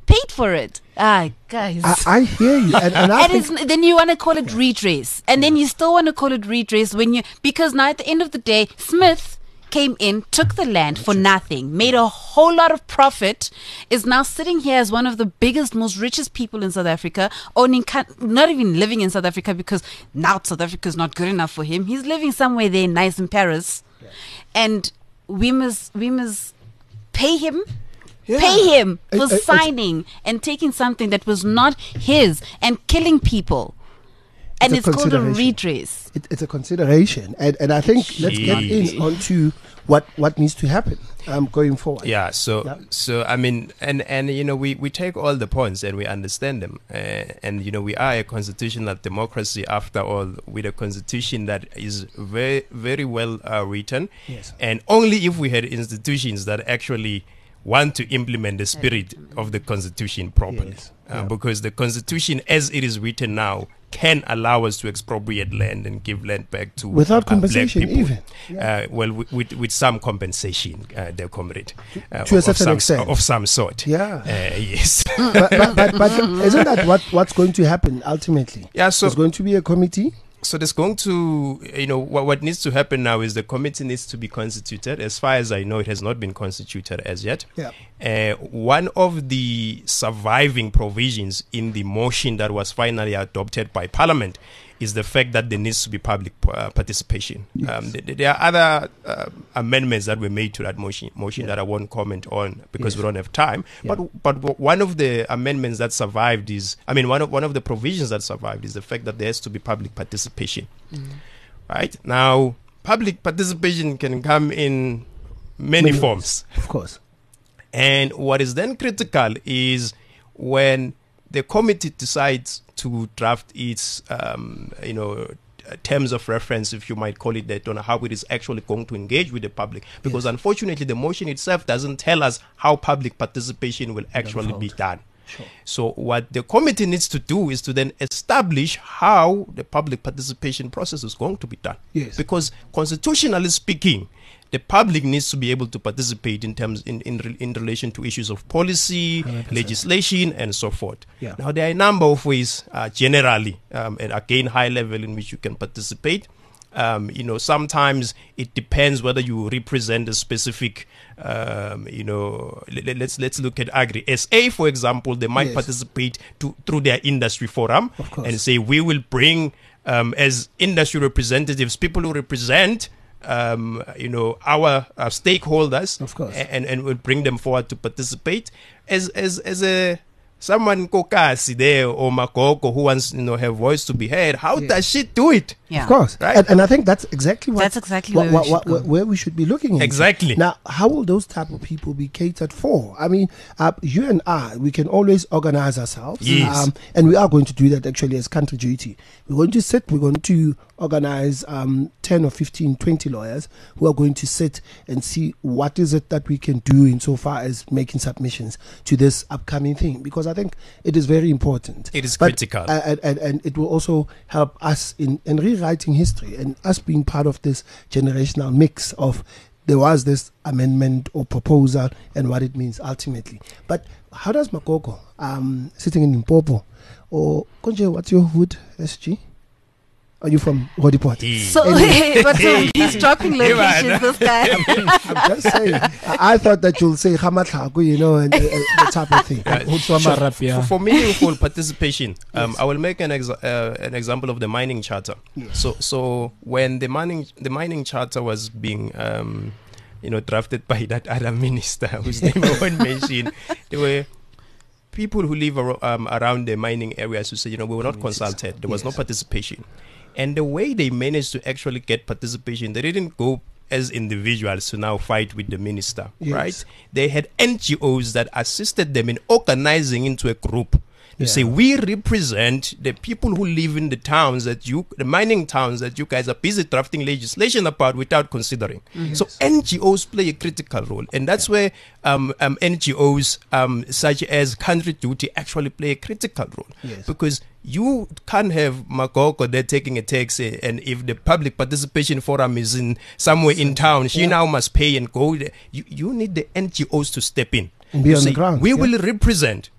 paid for it. Ah, guys. I, I hear you, and, and I And think it's, then you want to call it redress, and then you still want to call it redress when you, because now at the end of the day, Smith came in, took the land for nothing, made a whole lot of profit, is now sitting here as one of the biggest, most richest people in South Africa, owning, not even living in South Africa because now South Africa is not good enough for him. He's living somewhere there nice in Paris, yeah. and we must we must pay him. Yeah. Pay him for it, it, signing and taking something that was not his and killing people. And it's, it's called a redress. It, it's a consideration. And and I think Jeez. let's get in onto what, what needs to happen um, going forward. Yeah, so, yeah. so I mean, and, and you know, we, we take all the points and we understand them. Uh, and, you know, we are a constitutional democracy, after all, with a constitution that is very, very well uh, written. Yes. And only if we had institutions that actually want to implement the spirit of the constitution properly. Yes. Uh, yeah. Because the constitution as it is written now can allow us to expropriate land and give land back to without uh, compensation black people. even yeah. uh, well with, with, with some compensation, uh, dear comrade, uh, to a of, certain some, extent of some sort. yeah uh, yes. but, but, but, but isn't that what, what's going to happen ultimately? Yeah, so there's going to be a committee. So there's going to, you know, what, what needs to happen now is the committee needs to be constituted. As far as I know, it has not been constituted as yet. Yeah. Uh, one of the surviving provisions in the motion that was finally adopted by Parliament is the fact that there needs to be public uh, participation. Yes. Um, th- th- there are other uh, amendments that were made to that motion, motion yeah. that I won't comment on because yes. we don't have time. Yeah. But but w- one of the amendments that survived is, I mean, one of one of the provisions that survived is the fact that there has to be public participation. Mm. Right now, public participation can come in many, many forms, ways. Of course. And what is then critical is when the committee decides to draft its, um, you know, terms of reference, if you might call it that, on how it is actually going to engage with the public. Because yes. unfortunately, the motion itself doesn't tell us how public participation will actually be done. Sure. So what the committee needs to do is to then establish how the public participation process is going to be done. Yes. Because constitutionally speaking, the public needs to be able to participate in terms in in, re, in relation to issues of policy, one hundred percent legislation, and so forth. Yeah. Now there are a number of ways, uh, generally, um, and again, high level in which you can participate. Um, you know, sometimes it depends whether you represent a specific, um, you know, let, let's let's look at Agri S A, for example. They might yes. participate to, through their industry forum and say, we will bring, um, as industry representatives, people who represent, um, you know, our, our stakeholders, of course, and, and we'll bring them forward to participate as as as a someone Kokasi there or Makoko who wants, you know, her voice to be heard. How yeah. does she do it? Yeah. Of course, right? And, and I think that's exactly what that's exactly what, where, we what, what, go. where we should be looking into. Exactly. Now, how will those type of people be catered for? I mean, uh, you and I, we can always organize ourselves, yes. um, and we are going to do that actually as country duty. We're going to sit. We're going to organize um, ten or fifteen, twenty lawyers who are going to sit and see what is it that we can do insofar as making submissions to this upcoming thing, because I think it is very important. It is but, critical. Uh, and, and, and it will also help us in, in rewriting history and us being part of this generational mix of there was this amendment or proposal and what it means ultimately. But how does Makoko, um, sitting in Limpopo, or Konje, what's your hood, S G? Are you from Rodiport? So, anyway. But so he's dropping locations, this guy. I'm just saying. I, I thought that you'll say Hamatlaku, you know, and uh, the type of thing. Uh, sure. For, for meaningful participation, um, yes. I will make an ex- uh, an example of the mining charter. Yes. So, so when the mining the mining charter was being, um, you know, drafted by that other minister whose name I won't mention, there were people who live ar- um, around the mining areas who said, you know, we were not consulted. There was yes. no participation. And the way they managed to actually get participation, they didn't go as individuals to now fight with the minister, yes. right? They had N G Os that assisted them in organizing into a group. You yeah. say, we represent the people who live in the towns that you, the mining towns that you guys are busy drafting legislation about without considering. Mm-hmm. So yes. N G Os play a critical role. And that's yeah. where um, um, N G Os um, such as Country Duty actually play a critical role. Yes. Because you can't have Makoko there taking a taxi, and if the public participation forum is in somewhere in town, she yeah. now must pay and go there. You, you need the N G Os to step in. And be you on say, the ground. We yeah. will represent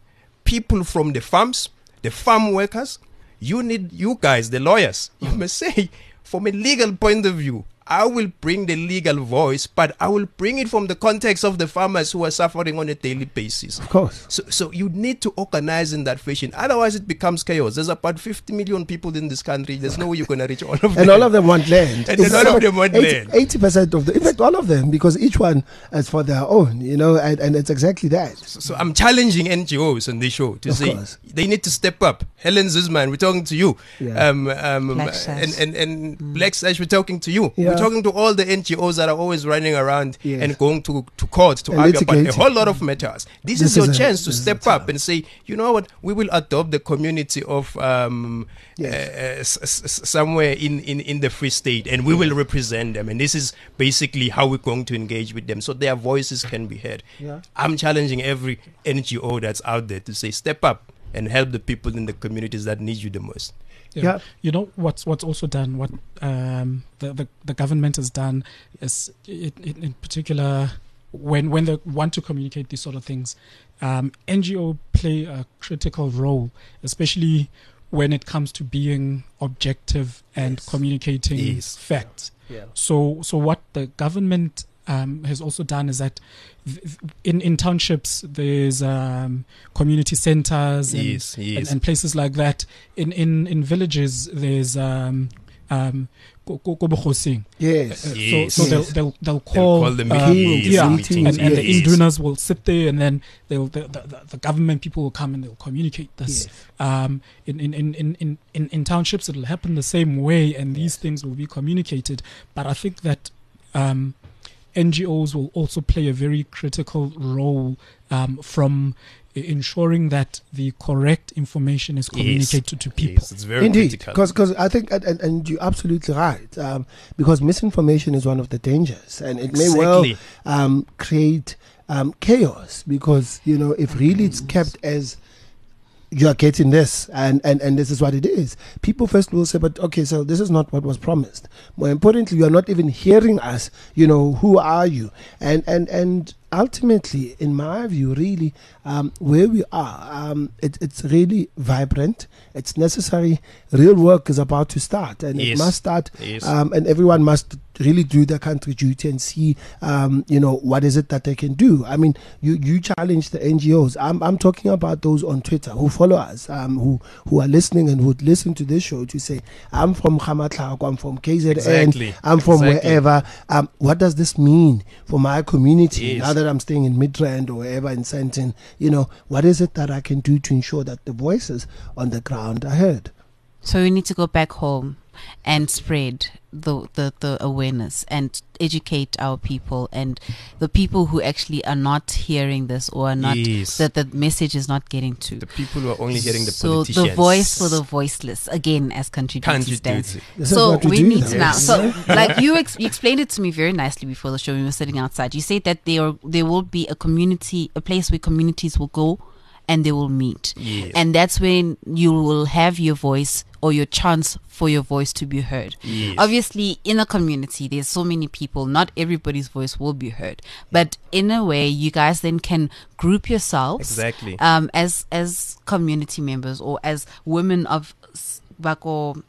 people from the farms, the farm workers. You need, you guys, the lawyers, you must say, from a legal point of view, I will bring the legal voice, but I will bring it from the context of the farmers who are suffering on a daily basis. Of course. So, so you need to organize in that fashion. Otherwise, it becomes chaos. There's about fifty million people in this country. There's no way you're going to reach all of them. And all of them want land. And then all of them want land. eighty percent of the, in fact, all of them, because each one is for their own, you know, and, and it's exactly that. So, so I'm challenging N G Os on this show to Of say course. they need to step up. Helen Zuzman, we're talking to you. Yeah. Um, um, Black Sash. and and, and mm. Black Sash, we're talking to you. Yeah. We're talking to all the N G Os that are always running around Yes. and going to, to court to And argue about a litigating. whole lot of matters. This, This is your is a- chance to this is step a up time. and say, you know what, we will adopt the community of um, Yes. uh, s- s- somewhere in, in, in the Free State, and we will represent them. And this is basically how we're going to engage with them so their voices can be heard. Yeah. I'm challenging every N G O that's out there to say, step up and help the people in the communities that need you the most. Yeah. Yeah. You know what's what's also done, what um, the, the the government has done is in, in, in particular when when they want to communicate these sort of things, um, N G O play a critical role, especially when it comes to being objective and Yes. communicating Yes. facts. Yeah. So so what the government um, has also done is that th- th- in in townships there's um, community centers and, Yes, yes. and, and places like that. In in in villages there's um um ko- ko- ko bokhosing. Yes. Uh, Yes. So so they'll Yes. they'll they'll call, call the um, meetings, yeah, meetings, and, and the yes. indunas will sit there, and then they'll the, the, the- the government people will come and they'll communicate this. Yes. Um, in, in, in, in, in, in, in townships it'll happen the same way, and these things will be communicated. But I think that um, N G Os will also play a very critical role um, from i- ensuring that the correct information is communicated to people. Yes, it's very Indeed, critical. because I think, and, and, and you're absolutely right, um, because misinformation is one of the dangers, and it may well Exactly. um, create um, chaos, because, you know, if really it's kept as you are getting this and, and, and this is what it is, people first will say, but okay, so this is not what was promised. More importantly, you are not even hearing us, you know, who are you? And, and, and ultimately, in my view, really, um, where we are, um, it, it's really vibrant. It's necessary. Real work is about to start, and Yes. it must start. Yes. Um, and everyone must really do their country duty and see, um, you know, what is it that they can do. I mean, you, you challenge the N G Os. I'm, I'm talking about those on Twitter who follow us, um, who, who are listening and would listen to this show to say, I'm from Khamatlako, I'm from K Z N, Exactly. I'm from Exactly. wherever. Um, what does this mean for my community? Yes. Now that I'm staying in Midrand or wherever in Sandton, you know, what is it that I can do to ensure that the voices on the ground are heard? So we need to go back home and spread the, the, the awareness and educate our people, and the people who actually are not hearing this or are not, Yes. that the message is not getting to. The people who are only hearing the so politicians. the voice for the voiceless, again, as country duty Country stands. duty. This is So what we do need now. to now. So, like you, ex- you explained it to me very nicely before the show. We were sitting outside. You said that there there will be a community, a place where communities will go, and they will meet, Yes. and that's when you will have your voice or your chance for your voice to be heard. Yes. Obviously, in a community, there's so many people. Not everybody's voice will be heard, but in a way, you guys then can group yourselves Exactly. um, as as community members or as women of s- Bako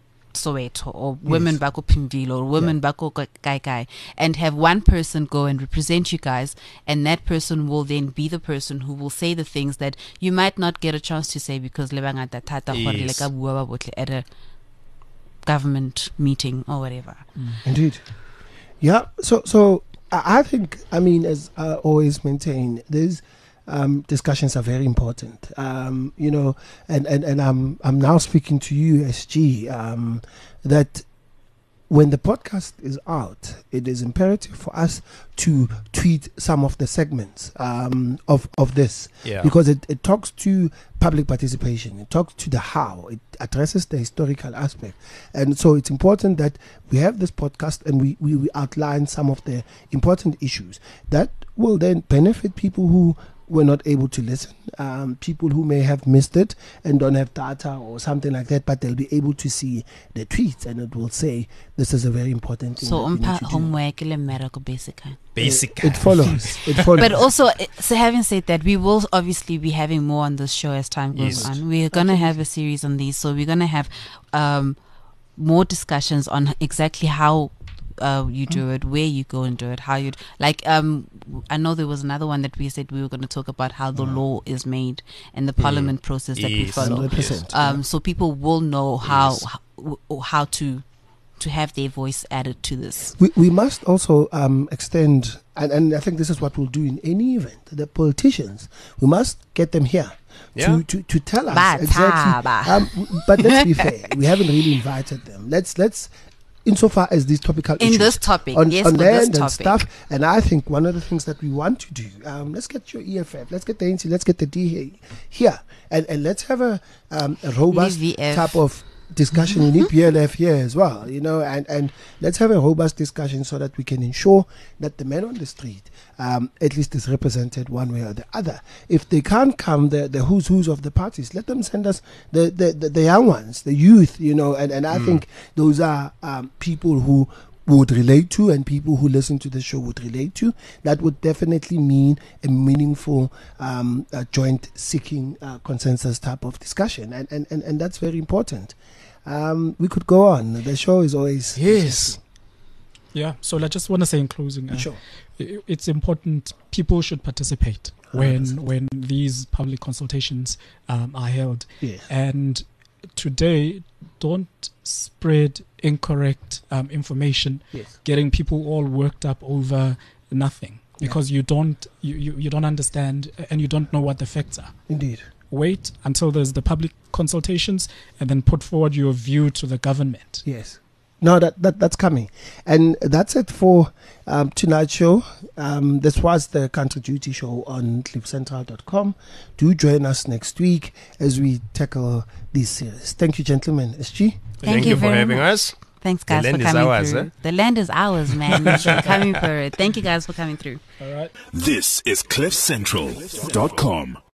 Soweto or women Yes. Bako Pimvilo or women Bako Kai Kai, and have one person go and represent you guys, and that person will then be the person who will say the things that you might not get a chance to say because lebanga tata gore le Yes. ka bua ba botle at a government meeting or whatever. Indeed. Yeah. So, so I I think, I mean, as I always maintain, these um, discussions are very important. Um, you know, and, and, and I'm I'm now speaking to you, S G, um, that when the podcast is out, it is imperative for us to tweet some of the segments um, of of this, Yeah. because it, it talks to public participation, it talks to the how, it addresses the historical aspect, and so it's important that we have this podcast and we, we, we outline some of the important issues that will then benefit people who were not able to listen, um, people who may have missed it and don't have data or something like that, but they'll be able to see the tweets and it will say this is a very important thing. So that we need umpa to do. homework ile mmereko basically. Basic. It follows. It follows. But also, uh, so having said that, we will obviously be having more on this show as time goes Yes. on. We're gonna have a series on these, so we're gonna have um, more discussions on exactly how uh, you do it, where you go and do it, how you like. Um, I know there was another one that we said we were going to talk about how the law is made and the parliament process that we Yes. follow. one hundred percent. Um, so people will know how Yes. how, how to to have their voice added to this. We, we must also um, extend, and, and I think this is what we'll do in any event, the politicians, we must get them here Yeah. to, to, to tell us Bataba. exactly. Um, w- but let's be fair, we haven't really invited them. Let's, let's insofar as these topical In issues this topic, on, yes, on with land this and topic. stuff, and I think one of the things that we want to do, um, let's get your E F F, let's get the N C, let's get the D here, here and, and let's have a, um, a robust V F. type of discussion. We need P L F here as well, you know, and, and let's have a robust discussion so that we can ensure that the man on the street um, at least is represented one way or the other. If they can't come, the, the who's who's of the parties, let them send us the, the, the, the young ones, the youth, you know, and, and I think those are um, people who would relate to and people who listen to the show would relate to. That would definitely mean a meaningful um, uh, joint seeking uh, consensus type of discussion, and, and, and, and that's very important. Um, we could go on. The show is always Yes. Yeah. So I just want to say in closing, uh, Sure. i- it's important people should participate when when these public consultations um, are held. Yes. And today, don't spread incorrect um, information, Yes. getting people all worked up over nothing because you don't you, you, you don't understand and you don't know what the facts are. Indeed. Wait until there's the public consultations and then put forward your view to the government. Yes. No, that, that that's coming. And that's it for um, tonight's show. Um, this was the Country Duty Show on cliff central dot com. Do join us next week as we tackle this series. Thank you, gentlemen. S G? Thank you for very having much. us. Thanks, The guys, for land is coming ours, through. eh? The land is ours, man. We're coming for it. Thank you guys for coming through. All right. This is cliff central dot com.